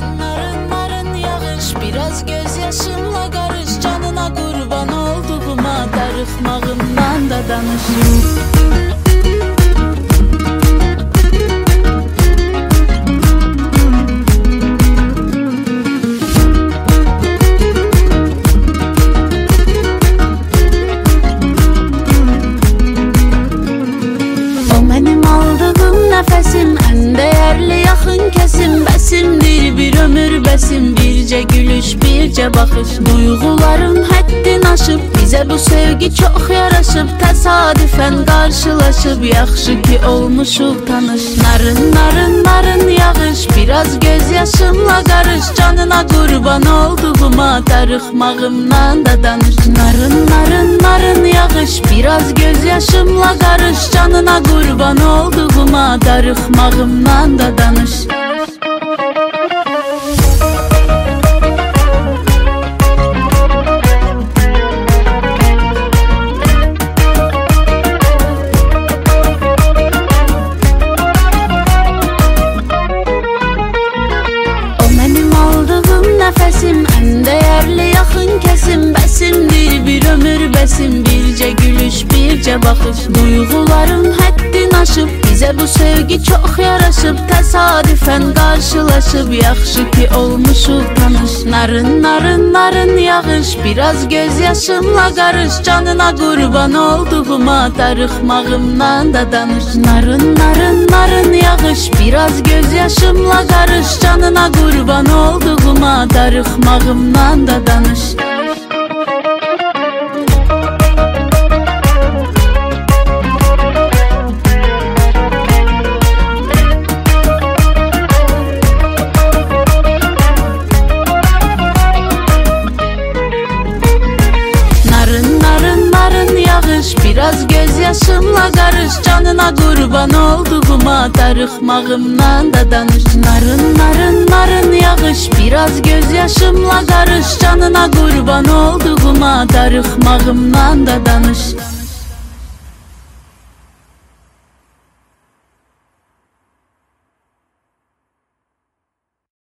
Narın narın yağış, biraz gözyaşımla karış. Canına kurban olduğuma darıxmağımdan da danış. Nəfəsim ən dəyərli yaxın kəsim, bəsimdir bir ömür bəsim, bircə gülüş, bircə baxış. Duyğularım həddin aşıb, bizə bu sevgi çox yaraşıb, təsadüfən qarşılaşıb, yaxşı ki olmuşuq tanış. Narın narın narın yağış, biraz gözyaşımla qarış. Canına qurban olduğuma darıxmağımdan da danış. Narın narın narın yağış, biraz gözyaşımla qarış. Canına qurban olduğuma darıxmağımdan da danış. O mənim aldığım nəfəsim, ən dəyərli yaxın kəsim, bəsimdir bir ömür bəsim, bircə gülüş, bircə baxış. Duyğularım həddin aşıb, bizə bu sevgi çox yaraşıb, təsadüfən qarşılaşıb, yaxşı ki olmuşuq tanış. Narın narın narın yağış, biraz gözyaşımla qarış. Canına qurban olduğuma darıxmağımdan da danış. Narın narın narın yağış, biraz gözyaşımla qarış. Canına qurban olduğuma darıxmağımdan da danış. Biraz gözyaşımla qarış. Canına qurban olduğuma darıxmağımdan da danış. Narın narın narın yağış, biraz gözyaşımla qarış. Canına qurban olduğuma darıxmağımdan da danış.